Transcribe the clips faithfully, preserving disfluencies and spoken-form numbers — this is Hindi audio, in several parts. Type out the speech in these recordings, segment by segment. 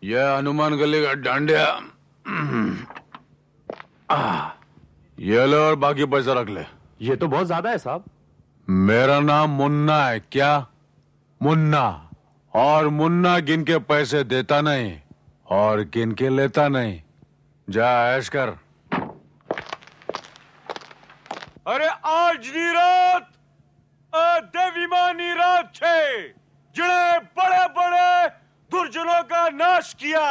ये हनुमान गली का डांडिया। ये लो और बाकी पैसा रख ले। ये तो बहुत ज्यादा है साहब। मेरा नाम मुन्ना है। क्या मुन्ना? और मुन्ना गिन के पैसे देता नहीं और गिन के लेता नहीं। जा ऐश कर। अरे आज नी रात देवीमानी रात छे जिन्हें बड़े बड़े दुर्जनों का नाश किया।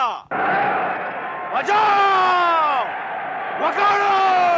बजाओ वगाड़ो।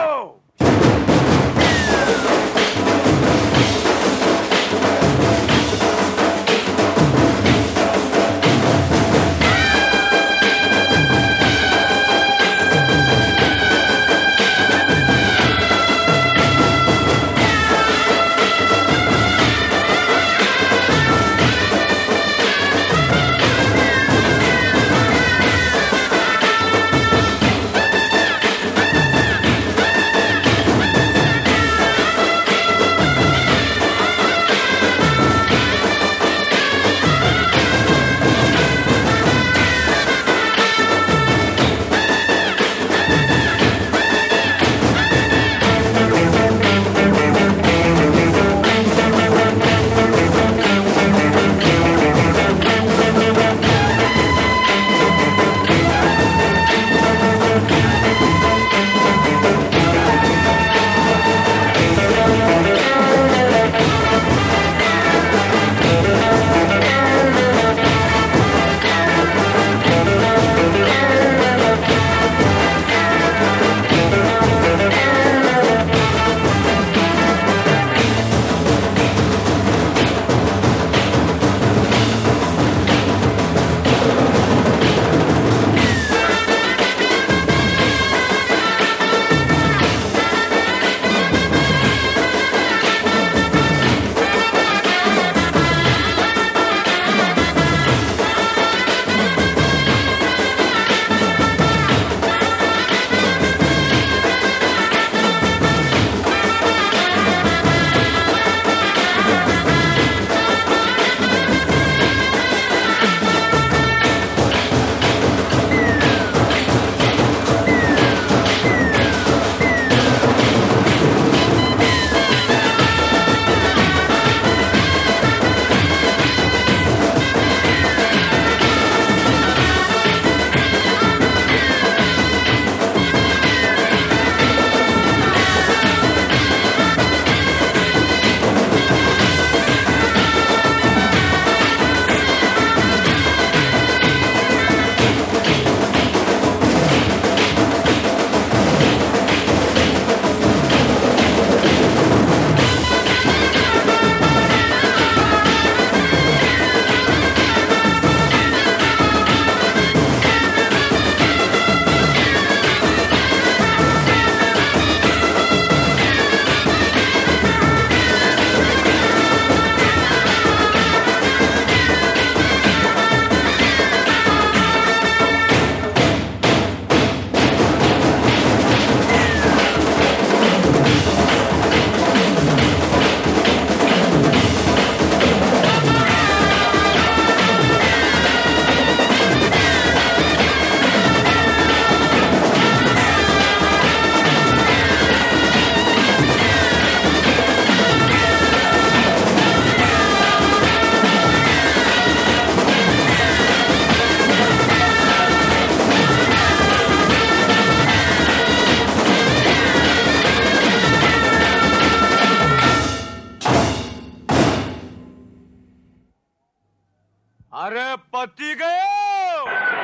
अरे पति गयो,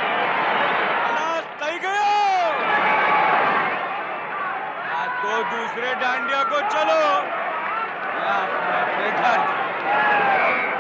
खलास थई गयो, या तो दूसरे डांडिया को चलो या अपने अपने घर।